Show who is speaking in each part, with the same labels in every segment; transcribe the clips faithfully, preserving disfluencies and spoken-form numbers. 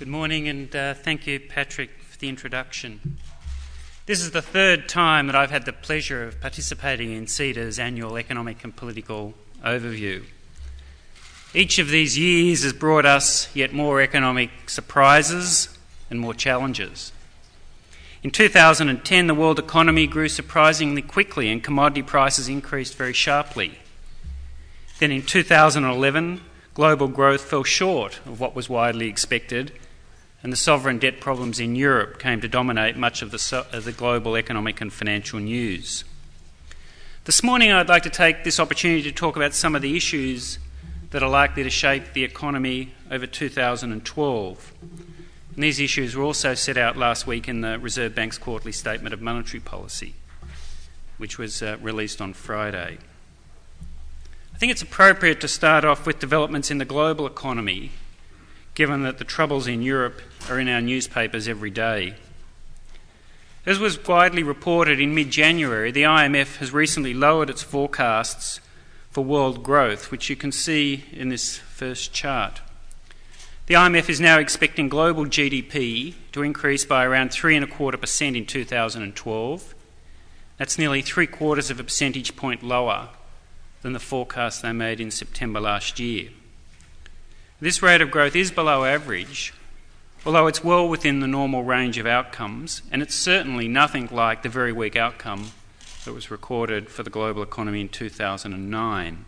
Speaker 1: Good morning, and uh, thank you, Patrick, for the introduction. This is the third time that I've had the pleasure of participating in CEDA's annual Economic and Political Overview. Each of these years has brought us yet more economic surprises and more challenges. In two thousand ten, the world economy grew surprisingly quickly and commodity prices increased very sharply. Then in two thousand eleven, global growth fell short of what was widely expected, and the sovereign debt problems in Europe came to dominate much of the, so- of the global economic and financial news. This morning I'd like to take this opportunity to talk about some of the issues that are likely to shape the economy over two thousand twelve. And these issues were also set out last week in the Reserve Bank's quarterly statement of monetary policy, which was uh, released on Friday. I think it's appropriate to start off with developments in the global economy, given that the troubles in Europe are in our newspapers every day. As was widely reported in mid-January, the I M F has recently lowered its forecasts for world growth, which you can see in this first chart. The I M F is now expecting global G D P to increase by around three and a quarter percent in two thousand twelve. That's nearly three quarters of a percentage point lower than the forecast they made in September last year. This rate of growth is below average, although it's well within the normal range of outcomes, and it's certainly nothing like the very weak outcome that was recorded for the global economy in two thousand nine.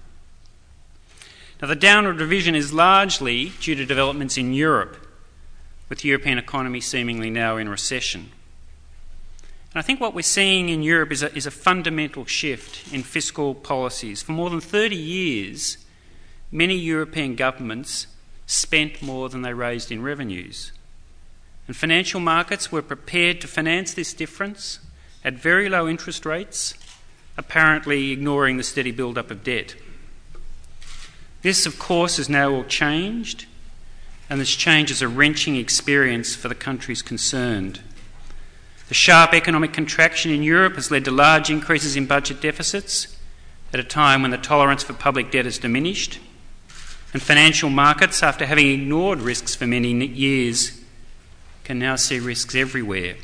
Speaker 1: Now, the downward revision is largely due to developments in Europe, with the European economy seemingly now in recession. And I think what we're seeing in Europe is a, is a fundamental shift in fiscal policies. For more than thirty years, many European governments spent more than they raised in revenues. And financial markets were prepared to finance this difference at very low interest rates, apparently ignoring the steady build-up of debt. This, of course, is now all changed, and this change is a wrenching experience for the countries concerned. The sharp economic contraction in Europe has led to large increases in budget deficits at a time when the tolerance for public debt has diminished, and financial markets, after having ignored risks for many years, can now see risks everywhere.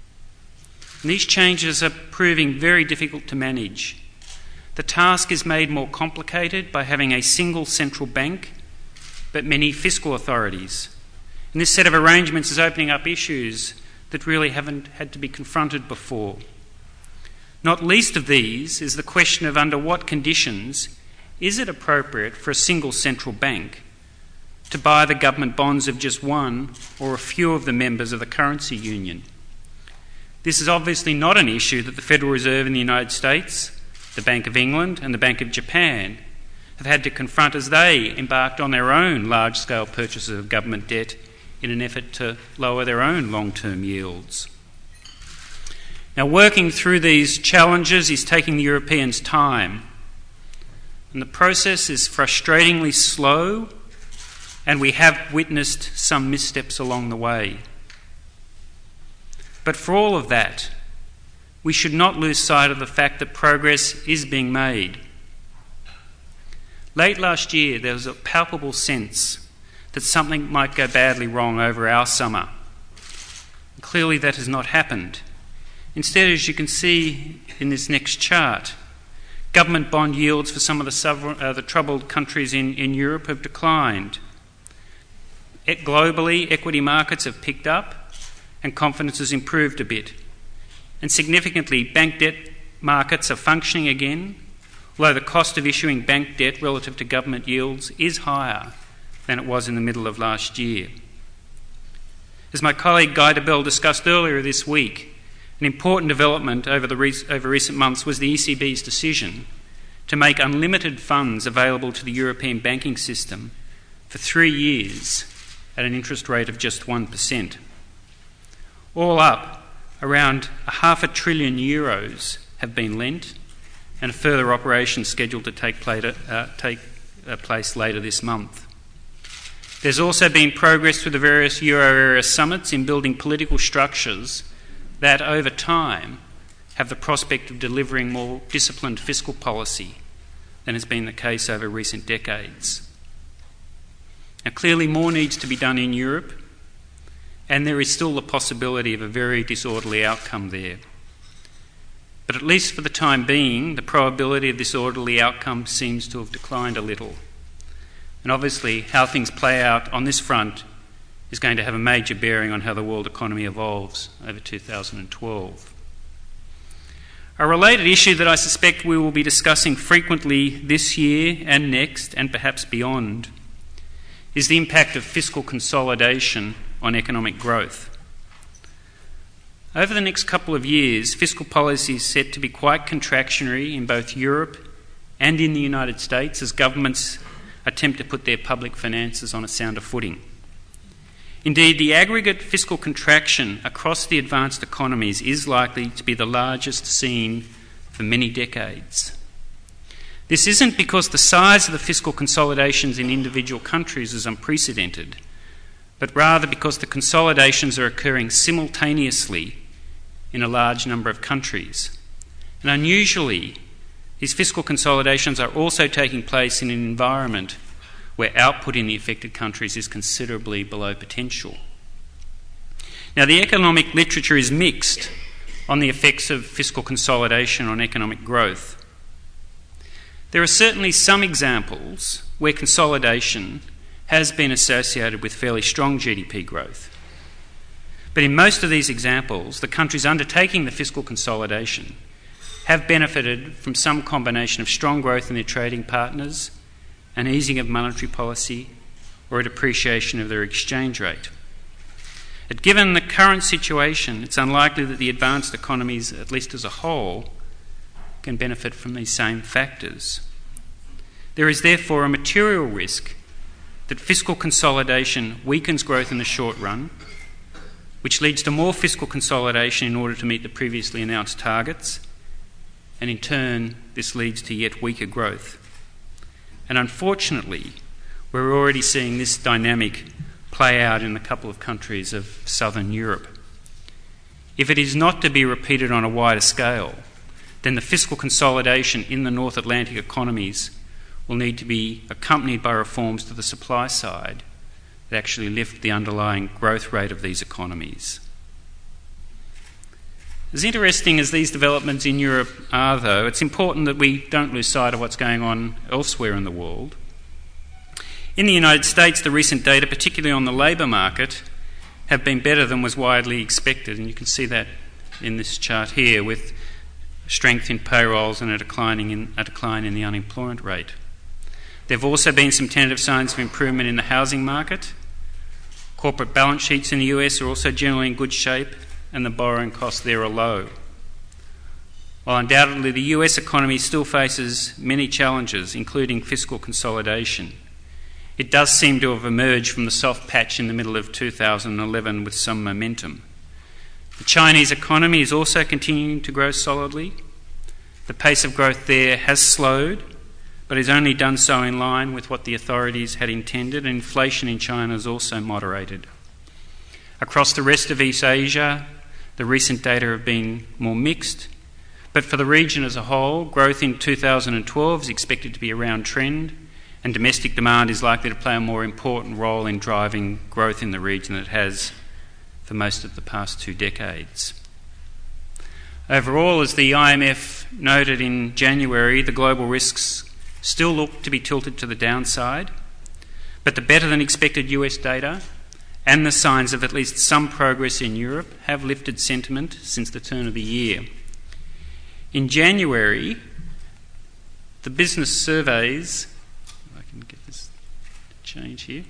Speaker 1: And these changes are proving very difficult to manage. The task is made more complicated by having a single central bank, but many fiscal authorities. And this set of arrangements is opening up issues that really haven't had to be confronted before. Not least of these is the question of under what conditions is it appropriate for a single central bank to buy the government bonds of just one or a few of the members of the currency union? This is obviously not an issue that the Federal Reserve in the United States, the Bank of England and the Bank of Japan have had to confront as they embarked on their own large-scale purchases of government debt in an effort to lower their own long-term yields. Now, working through these challenges is taking the Europeans time, and the process is frustratingly slow, and we have witnessed some missteps along the way. But for all of that, we should not lose sight of the fact that progress is being made. Late last year, there was a palpable sense that something might go badly wrong over our summer. Clearly, that has not happened. Instead, as you can see in this next chart, government bond yields for some of the, sovereign, uh, the troubled countries in, in Europe have declined. Et- globally, equity markets have picked up and confidence has improved a bit. And significantly, bank debt markets are functioning again, although the cost of issuing bank debt relative to government yields is higher than it was in the middle of last year. As my colleague Guy Debelle discussed earlier this week, an important development over, the re- over recent months was the E C B's decision to make unlimited funds available to the European banking system for three years at an interest rate of just one percent. All up, around a half a trillion euros have been lent, and a further operation scheduled to take, play, uh, take uh, place later this month. There's also been progress through the various Euro area summits in building political structures that, over time, have the prospect of delivering more disciplined fiscal policy than has been the case over recent decades. Now, clearly more needs to be done in Europe, and there is still the possibility of a very disorderly outcome there. But at least for the time being, the probability of this orderly outcome seems to have declined a little. And obviously, how things play out on this front is going to have a major bearing on how the world economy evolves over two thousand twelve. A related issue that I suspect we will be discussing frequently this year and next, and perhaps beyond, is the impact of fiscal consolidation on economic growth. Over the next couple of years, fiscal policy is set to be quite contractionary in both Europe and in the United States as governments attempt to put their public finances on a sounder footing. Indeed, the aggregate fiscal contraction across the advanced economies is likely to be the largest seen for many decades. This isn't because the size of the fiscal consolidations in individual countries is unprecedented, but rather because the consolidations are occurring simultaneously in a large number of countries. And unusually, these fiscal consolidations are also taking place in an environment where output in the affected countries is considerably below potential. Now, the economic literature is mixed on the effects of fiscal consolidation on economic growth. There are certainly some examples where consolidation has been associated with fairly strong G D P growth. But in most of these examples, the countries undertaking the fiscal consolidation have benefited from some combination of strong growth in their trading partners, an easing of monetary policy, or a depreciation of their exchange rate. But given the current situation, it's unlikely that the advanced economies, at least as a whole, can benefit from these same factors. There is therefore a material risk that fiscal consolidation weakens growth in the short run, which leads to more fiscal consolidation in order to meet the previously announced targets, and in turn this leads to yet weaker growth. And unfortunately, we're already seeing this dynamic play out in a couple of countries of southern Europe. If it is not to be repeated on a wider scale, then the fiscal consolidation in the North Atlantic economies will need to be accompanied by reforms to the supply side that actually lift the underlying growth rate of these economies. As interesting as these developments in Europe are, though, it's important that we don't lose sight of what's going on elsewhere in the world. In the United States, the recent data, particularly on the labour market, have been better than was widely expected, and you can see that in this chart here, with strength in payrolls and a, declining in, a decline in the unemployment rate. There have also been some tentative signs of improvement in the housing market. Corporate balance sheets in the U S are also generally in good shape, and the borrowing costs there are low. While undoubtedly the U S economy still faces many challenges, including fiscal consolidation, it does seem to have emerged from the soft patch in the middle of two thousand eleven with some momentum. The Chinese economy is also continuing to grow solidly. The pace of growth there has slowed, but has only done so in line with what the authorities had intended, and inflation in China has also moderated. Across the rest of East Asia, the recent data have been more mixed, but for the region as a whole, growth in two thousand twelve is expected to be around trend, and domestic demand is likely to play a more important role in driving growth in the region than it has for most of the past two decades. Overall, as the I M F noted in January, the global risks still look to be tilted to the downside, but the better than expected U S data and the signs of at least some progress in Europe have lifted sentiment since the turn of the year. In January, the business surveys, if I can get this to change here.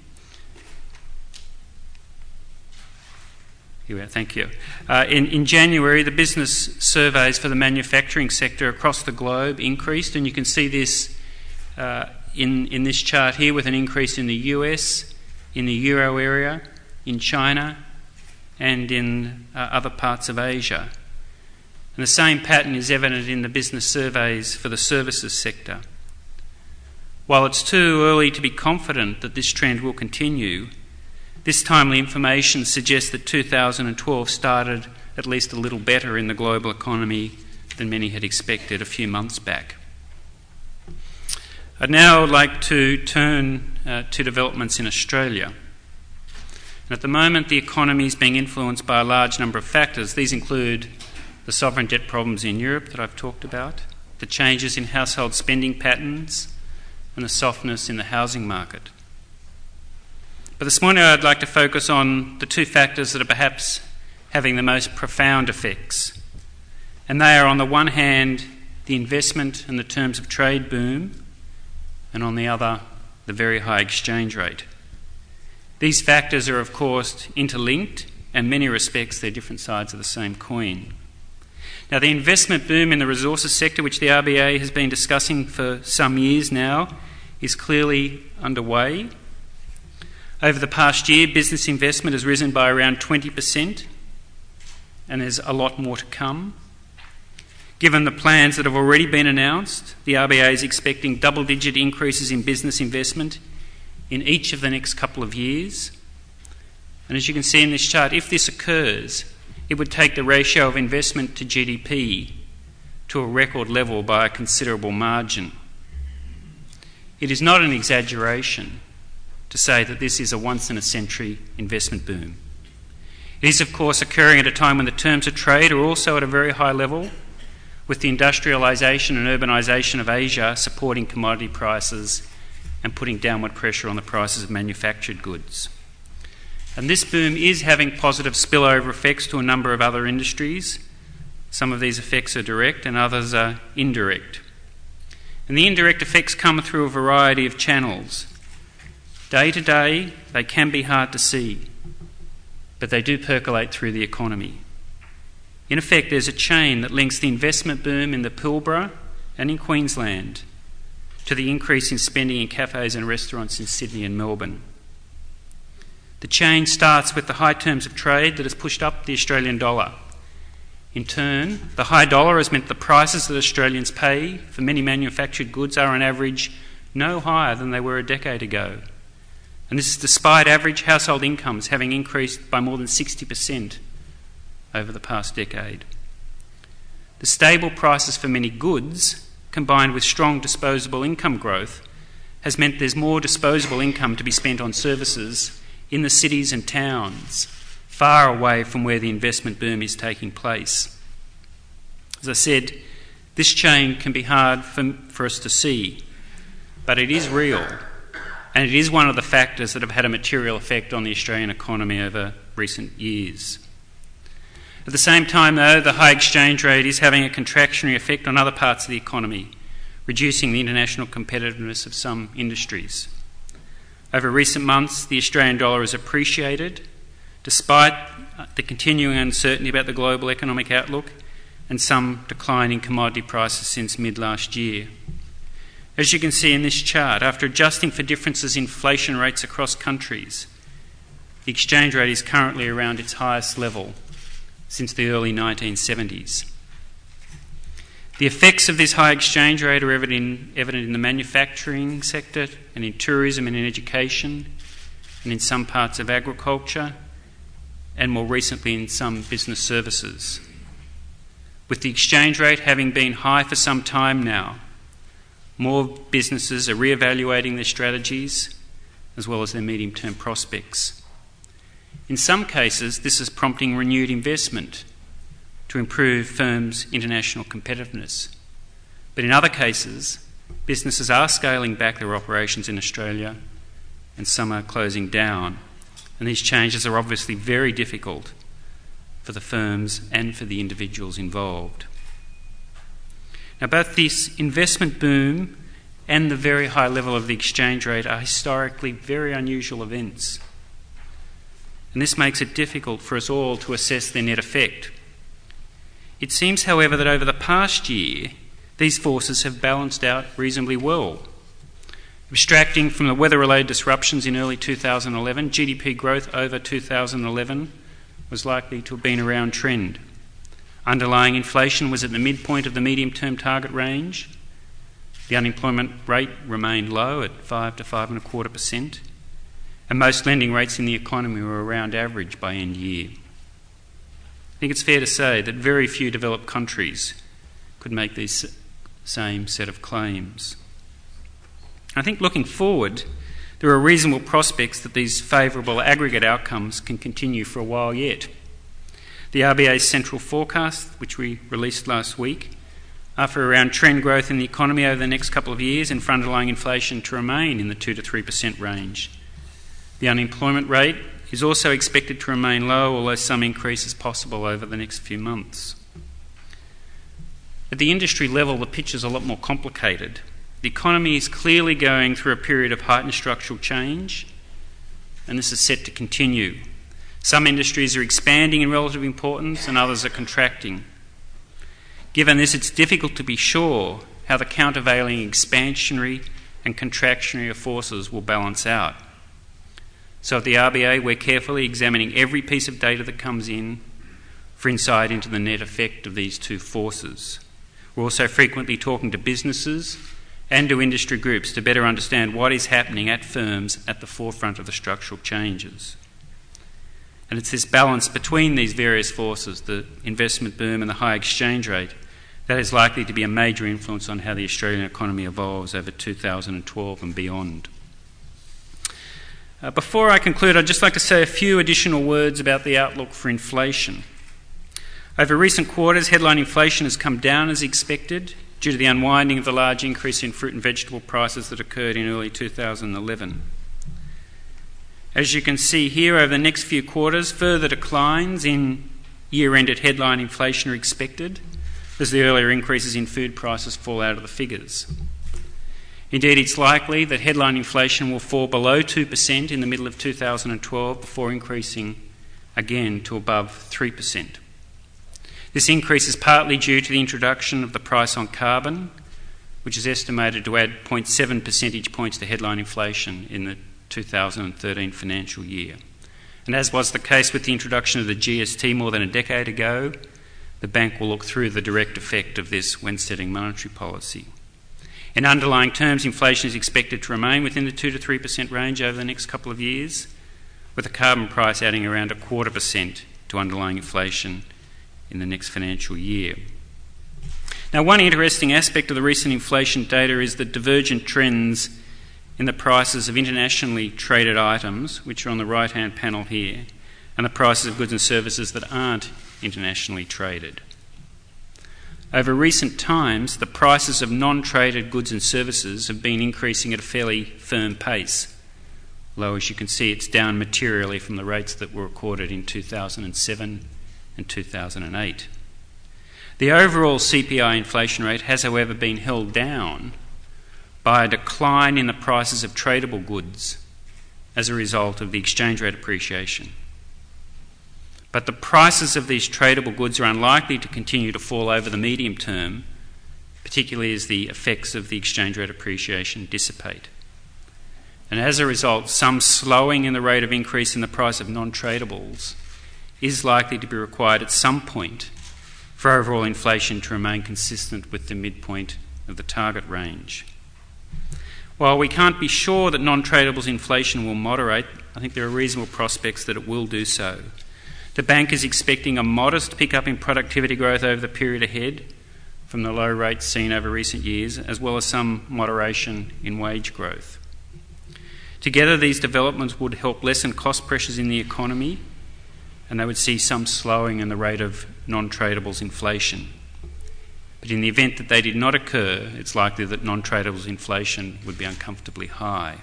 Speaker 1: Here we are, thank you. Uh, in, in January, the business surveys for the manufacturing sector across the globe increased, and you can see this uh, in, in this chart here with an increase in the U S, in the Euro area, in China, and in uh, other parts of Asia. And the same pattern is evident in the business surveys for the services sector. While it's too early to be confident that this trend will continue, this timely information suggests that two thousand twelve started at least a little better in the global economy than many had expected a few months back. I'd now like to turn uh, to developments in Australia. And at the moment, the economy is being influenced by a large number of factors. These include the sovereign debt problems in Europe that I've talked about, the changes in household spending patterns, and the softness in the housing market. But this morning I'd like to focus on the two factors that are perhaps having the most profound effects. And they are, on the one hand, the investment and the terms of trade boom, and on the other, the very high exchange rate. These factors are, of course, interlinked, and in many respects they're different sides of the same coin. Now, the investment boom in the resources sector, which the R B A has been discussing for some years now, is clearly underway. Over the past year, business investment has risen by around twenty percent, and there's a lot more to come. Given the plans that have already been announced, the R B A is expecting double-digit increases in business investment in each of the next couple of years. And as you can see in this chart, if this occurs, it would take the ratio of investment to G D P to a record level by a considerable margin. It is not an exaggeration to say that this is a once-in-a-century investment boom. It is, of course, occurring at a time when the terms of trade are also at a very high level, with the industrialisation and urbanisation of Asia supporting commodity prices and putting downward pressure on the prices of manufactured goods. And this boom is having positive spillover effects to a number of other industries. Some of these effects are direct and others are indirect. And the indirect effects come through a variety of channels. Day to day, they can be hard to see, but they do percolate through the economy. In effect, there's a chain that links the investment boom in the Pilbara and in Queensland to the increase in spending in cafes and restaurants in Sydney and Melbourne. The chain starts with the high terms of trade that has pushed up the Australian dollar. In turn, the high dollar has meant the prices that Australians pay for many manufactured goods are on average no higher than they were a decade ago. And this is despite average household incomes having increased by more than sixty percent over the past decade. The stable prices for many goods, combined with strong disposable income growth, has meant there's more disposable income to be spent on services in the cities and towns, far away from where the investment boom is taking place. As I said, this chain can be hard for, for us to see, but it is real, and it is one of the factors that have had a material effect on the Australian economy over recent years. At the same time, though, the high exchange rate is having a contractionary effect on other parts of the economy, reducing the international competitiveness of some industries. Over recent months, the Australian dollar has appreciated, despite the continuing uncertainty about the global economic outlook and some decline in commodity prices since mid-last year. As you can see in this chart, after adjusting for differences in inflation rates across countries, the exchange rate is currently around its highest level since the early nineteen seventies. The effects of this high exchange rate are evident, evident in the manufacturing sector and in tourism and in education and in some parts of agriculture and more recently in some business services. With the exchange rate having been high for some time now, more businesses are re-evaluating their strategies as well as their medium-term prospects. In some cases, this is prompting renewed investment to improve firms' international competitiveness. But in other cases, businesses are scaling back their operations in Australia and some are closing down. And these changes are obviously very difficult for the firms and for the individuals involved. Now, both this investment boom and the very high level of the exchange rate are historically very unusual events. And this makes it difficult for us all to assess their net effect. It seems, however, that over the past year, these forces have balanced out reasonably well. Abstracting from the weather-related disruptions in early two thousand eleven, G D P growth over two thousand eleven was likely to have been around trend. Underlying inflation was at the midpoint of the medium-term target range. The unemployment rate remained low at five to five and a quarter percent, and most lending rates in the economy were around average by end year. I think it's fair to say that very few developed countries could make these same set of claims. I think looking forward, there are reasonable prospects that these favourable aggregate outcomes can continue for a while yet. The R B A's central forecast, which we released last week, are for around trend growth in the economy over the next couple of years and for underlying inflation to remain in the two to three percent range. The unemployment rate is also expected to remain low, although some increase is possible over the next few months. At the industry level, the picture is a lot more complicated. The economy is clearly going through a period of heightened structural change, and this is set to continue. Some industries are expanding in relative importance and others are contracting. Given this, it's difficult to be sure how the countervailing expansionary and contractionary forces will balance out. So at the R B A, we're carefully examining every piece of data that comes in for insight into the net effect of these two forces. We're also frequently talking to businesses and to industry groups to better understand what is happening at firms at the forefront of the structural changes. And it's this balance between these various forces, the investment boom and the high exchange rate, that is likely to be a major influence on how the Australian economy evolves over two thousand twelve and beyond. Uh, before I conclude, I'd just like to say a few additional words about the outlook for inflation. Over recent quarters, headline inflation has come down as expected due to the unwinding of the large increase in fruit and vegetable prices that occurred in early two thousand eleven. As you can see here, over the next few quarters, further declines in year-ended headline inflation are expected as the earlier increases in food prices fall out of the figures. Indeed, it's likely that headline inflation will fall below two percent in the middle of two thousand twelve before increasing again to above three percent. This increase is partly due to the introduction of the price on carbon, which is estimated to add zero point seven percentage points to headline inflation in the two thousand thirteen financial year. And as was the case with the introduction of the G S T more than a decade ago, the bank will look through the direct effect of this when setting monetary policy. In underlying terms, inflation is expected to remain within the two to three percent range over the next couple of years, with the carbon price adding around a quarter percent to underlying inflation in the next financial year. Now, one interesting aspect of the recent inflation data is the divergent trends in the prices of internationally traded items, which are on the right-hand panel here, and the prices of goods and services that aren't internationally traded. Over recent times, the prices of non-traded goods and services have been increasing at a fairly firm pace, although as you can see it's down materially from the rates that were recorded in two thousand seven and two thousand eight. The overall C P I inflation rate has, however, been held down by a decline in the prices of tradable goods as a result of the exchange rate appreciation. But the prices of these tradable goods are unlikely to continue to fall over the medium term, particularly as the effects of the exchange rate appreciation dissipate. And as a result, some slowing in the rate of increase in the price of non-tradables is likely to be required at some point for overall inflation to remain consistent with the midpoint of the target range. While we can't be sure that non-tradables inflation will moderate, I think there are reasonable prospects that it will do so. The bank is expecting a modest pickup in productivity growth over the period ahead from the low rates seen over recent years, as well as some moderation in wage growth. Together, these developments would help lessen cost pressures in the economy, and they would see some slowing in the rate of non-tradables inflation. But in the event that they did not occur, it's likely that non-tradables inflation would be uncomfortably high.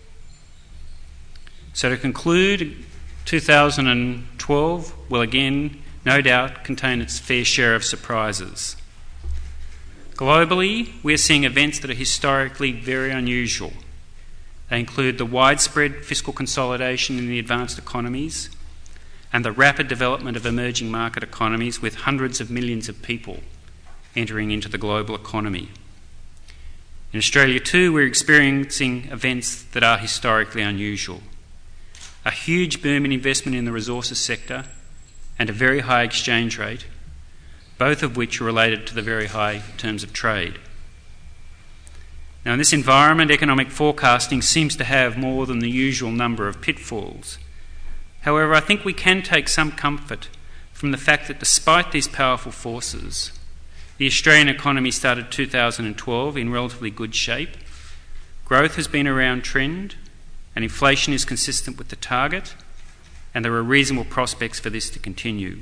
Speaker 1: So to conclude, two thousand twelve will again, no doubt, contain its fair share of surprises. Globally, we're seeing events that are historically very unusual. They include the widespread fiscal consolidation in the advanced economies and the rapid development of emerging market economies with hundreds of millions of people entering into the global economy. In Australia too, we're experiencing events that are historically unusual. A huge boom in investment in the resources sector and a very high exchange rate, both of which are related to the very high terms of trade. Now, in this environment, economic forecasting seems to have more than the usual number of pitfalls. However, I think we can take some comfort from the fact that despite these powerful forces, the Australian economy started two thousand twelve in relatively good shape. Growth has been around trend, and inflation is consistent with the target, and there are reasonable prospects for this to continue.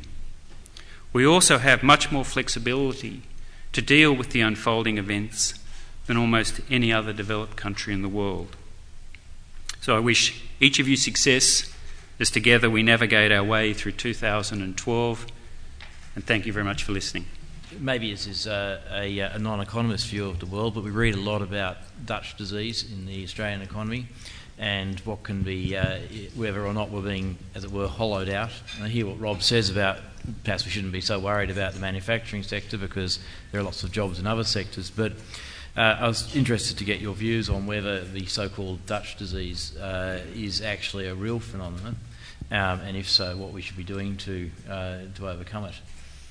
Speaker 1: We also have much more flexibility to deal with the unfolding events than almost any other developed country in the world. So I wish each of you success as together we navigate our way through two thousand twelve, and thank you very much for listening.
Speaker 2: Maybe this is a, a, a non-economist view of the world, but we read a lot about Dutch disease in the Australian economy and what can be, uh, whether or not we're being, as it were, hollowed out. And I hear what Rob says about perhaps we shouldn't be so worried about the manufacturing sector because there are lots of jobs in other sectors, but uh, I was interested to get your views on whether the so-called Dutch disease uh, is actually a real phenomenon, um, and if so, what we should be doing to, uh, to overcome it.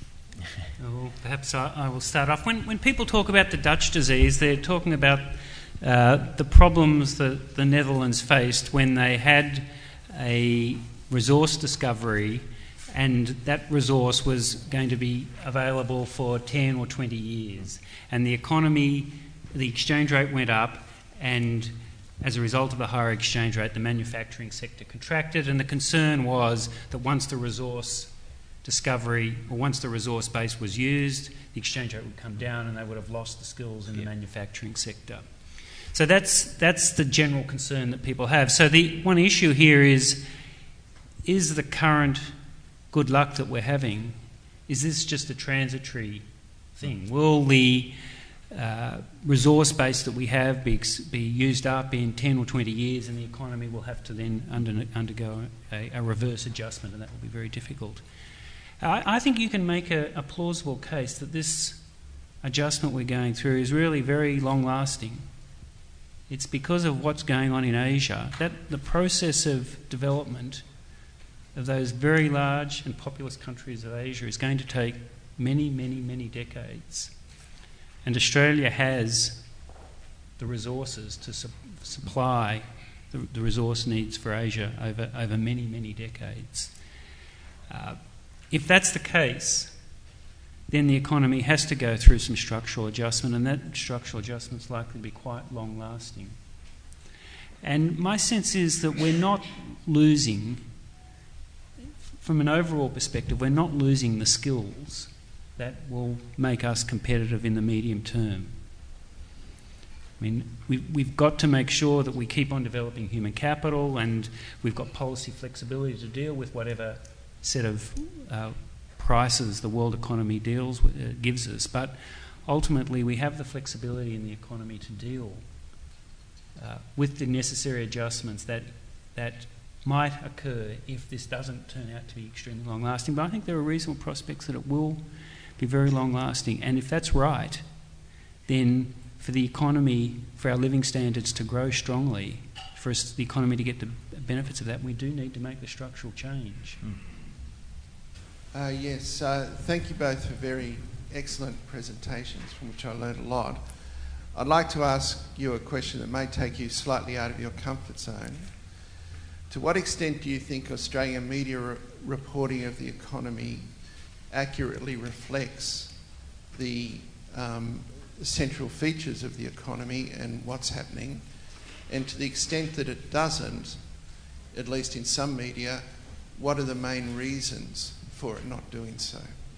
Speaker 1: Well, perhaps I, I will start off. When, when people talk about the Dutch disease, they're talking about uh, the problems that the Netherlands faced when they had a resource discovery and that resource was going to be available for ten or twenty years. And the economy, the exchange rate went up, and as a result of the higher exchange rate, the manufacturing sector contracted, and the concern was that once the resource discovery, or once the resource base was used, the exchange rate would come down and they would have lost the skills in yep. the manufacturing sector. So that's that's the general concern that people have. So the one issue here is, is the current good luck that we're having, is this just a transitory thing? Will the uh, resource base that we have be, be used up in ten or twenty years, and the economy will have to then under, undergo a, a reverse adjustment, and that will be very difficult? I, I think you can make a, a plausible case that this adjustment we're going through is really very long-lasting. It's because of what's going on in Asia, that the process of development of those very large and populous countries of Asia is going to take many, many, many decades. And Australia has the resources to su- supply the, the resource needs for Asia over, over many, many decades. Uh, if that's the case, then the economy has to go through some structural adjustment, and that structural adjustment is likely to be quite long-lasting. And my sense is that we're not losing, from an overall perspective, we're not losing the skills that will make us competitive in the medium term. I mean, we've, we've got to make sure that we keep on developing human capital, and we've got policy flexibility to deal with whatever set of uh, prices the world economy deals with, uh, gives us. But ultimately, we have the flexibility in the economy to deal uh, with the necessary adjustments that that might occur if this doesn't turn out to be extremely long-lasting. But I think there are reasonable prospects that it will be very long-lasting. And if that's right, then for the economy, for our living standards to grow strongly, for us, the economy to get the benefits of that, we do need to make the structural change.
Speaker 2: Mm.
Speaker 3: Uh, yes, uh, thank you both for very excellent presentations from which I learned a lot. I'd like to ask you a question that may take you slightly out of your comfort zone. To what extent do you think Australian media re- reporting of the economy accurately reflects the um, central features of the economy and what's happening? And to the extent that it doesn't, at least in some media, what are the main reasons for it not doing so?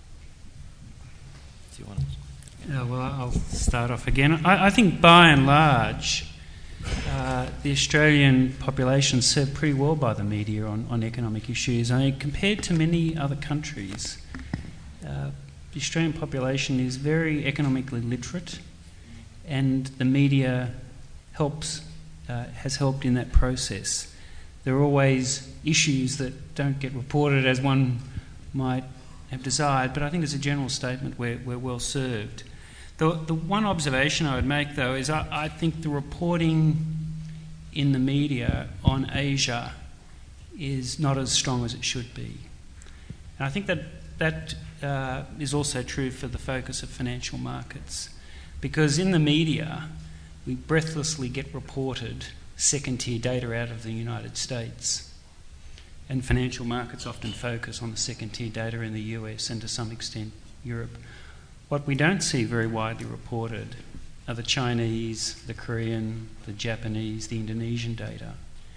Speaker 2: Do you want to?
Speaker 1: Uh, well, I'll start off again. I, I think by and large, uh, the Australian population is served pretty well by the media on, on economic issues. I mean, compared to many other countries, uh, the Australian population is very economically literate, and the media helps, uh, has helped in that process. There are always issues that don't get reported as one might have desired, but I think as a general statement we're, we're well served. The, the one observation I would make, though, is I, I think the reporting in the media on Asia is not as strong as it should be. And I think that that uh, is also true for the focus of financial markets, because in the media we breathlessly get reported second-tier data out of the United States, and financial markets often focus on the second-tier data in the U S and to some extent Europe. What we don't see very widely reported are the Chinese, the Korean, the Japanese, the Indonesian data.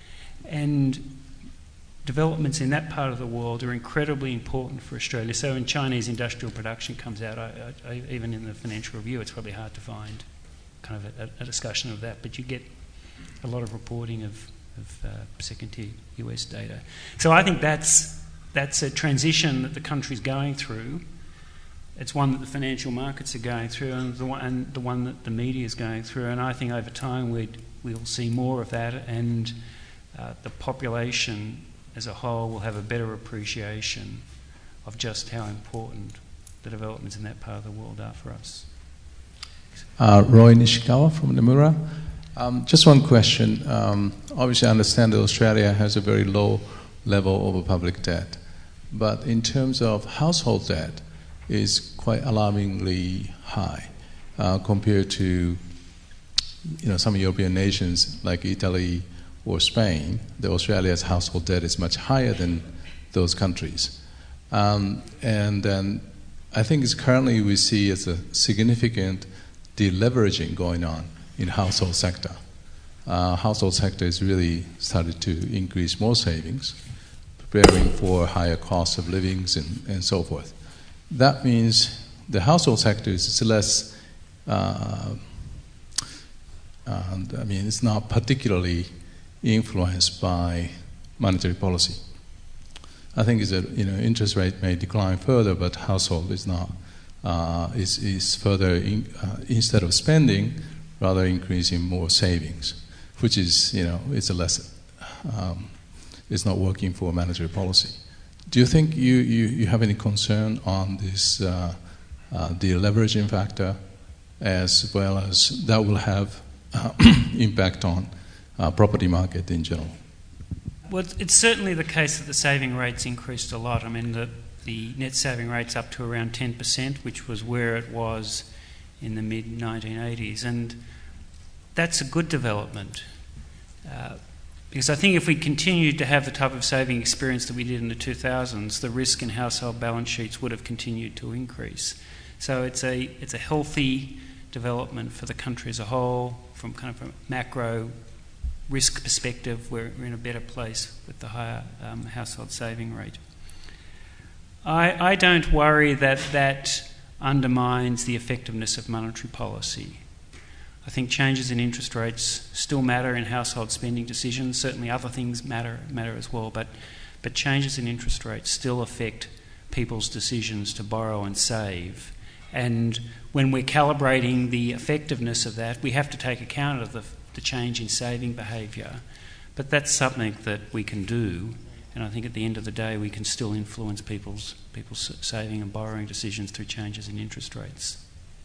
Speaker 1: And developments in that part of the world are incredibly important for Australia. So when Chinese industrial production comes out, I, I, I, even in the Financial Review, it's probably hard to find kind of a, a discussion of that, but you get a lot of reporting of, of uh, second-tier U S data. So I think that's that's a transition that the country's going through. It's one that the financial markets are going through, and the one, and the one that the media is going through. And I think over time we'd, we'll see more of that, and uh, the population as a whole will have a better appreciation of just how important the developments in that part of the world are for us.
Speaker 4: Uh, Roy Nishikawa from Nomura. Um, just one question. Um, obviously, I understand that Australia has a very low level of public debt, but in terms of household debt, is quite alarmingly high uh, compared to, you know, some European nations like Italy or Spain. The Australia's household debt is much higher than those countries, um, and then I think it's currently we see as a significant deleveraging going on in household sector. Uh, household sector has really started to increase more savings, preparing for higher costs of livings and, and so forth. That means the household sector is less, uh, and, I mean, it's not particularly influenced by monetary policy. I think is that, you know, interest rate may decline further, but household is not. Uh, is, is further, in, uh, instead of spending, rather increasing more savings, which is, you know, it's a lesson. Um, it's not working for monetary policy. Do you think you, you, you have any concern on this uh, uh, deleveraging factor, as well as that will have uh, impact on uh, property market in general?
Speaker 1: Well, it's certainly the case that the saving rates increased a lot. I mean, the The net saving rate's up to around ten percent, which was where it was in the mid nineteen eighties. And that's a good development. Uh, because I think if we continued to have the type of saving experience that we did in the two thousands, the risk in household balance sheets would have continued to increase. So it's a it's a healthy development for the country as a whole. From kind of a macro risk perspective, we're, we're in a better place with the higher um, household saving rate. I, I don't worry that that undermines the effectiveness of monetary policy. I think changes in interest rates still matter in household spending decisions. Certainly other things matter matter as well, but, but changes in interest rates still affect people's decisions to borrow and save. And when we're calibrating the effectiveness of that, we have to take account of the, the change in saving behaviour. But that's something that we can do. And I think at the end of the day, we can still influence people's people's saving and borrowing decisions through changes in interest rates.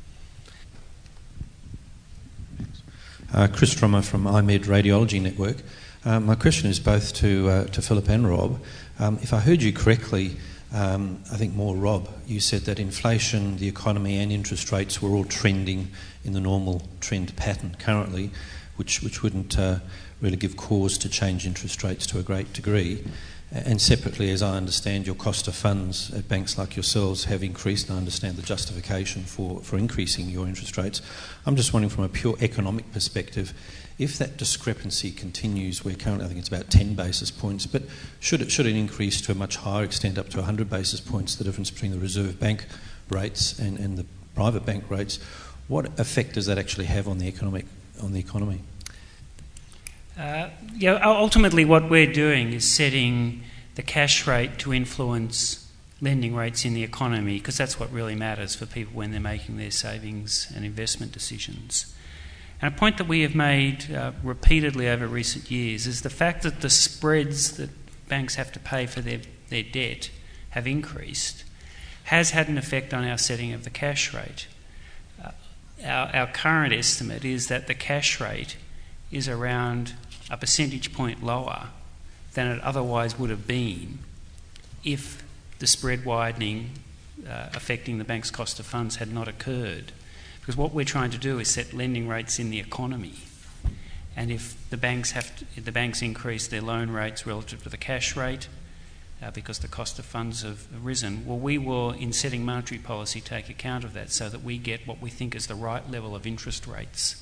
Speaker 5: Uh, Chris Drummer from I MED Radiology Network. Um, my question is both to uh, to Philip and Rob. Um, if I heard you correctly, um, I think more Rob, you said that inflation, the economy and interest rates were all trending in the normal trend pattern currently, which, which wouldn't uh, really give cause to change interest rates to a great degree. And separately, as I understand, your cost of funds at banks like yourselves have increased, and I understand the justification for, for increasing your interest rates. I'm just wondering from a pure economic perspective, if that discrepancy continues, where currently I think it's about ten basis points, but should it, should it increase to a much higher extent, up to one hundred basis points, the difference between the Reserve Bank rates and, and the private bank rates, what effect does that actually have on the economic on the economy?
Speaker 1: Uh, yeah, ultimately what we're doing is setting the cash rate to influence lending rates in the economy, because that's what really matters for people when they're making their savings and investment decisions. And a point that we have made uh, repeatedly over recent years is the fact that the spreads that banks have to pay for their, their debt have increased has had an effect on our setting of the cash rate. Uh, our, our current estimate is that the cash rate is around a percentage point lower than it otherwise would have been if the spread widening uh, affecting the bank's cost of funds had not occurred. Because what we're trying to do is set lending rates in the economy. And if the banks have to, if the banks increase their loan rates relative to the cash rate uh, because the cost of funds have risen, well, we will, in setting monetary policy, take account of that so that we get what we think is the right level of interest rates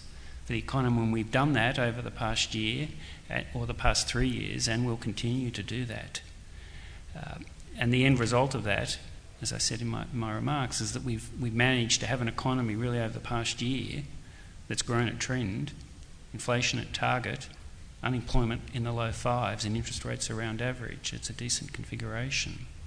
Speaker 1: for the economy, and we've done that over the past year or the past three years, and we'll continue to do that. Uh, and the end result of that, as I said in my, my remarks, is that we've we've managed to have an economy really over the past year that's grown at trend, inflation at target, unemployment in the low fives, and interest rates around average. It's a decent configuration.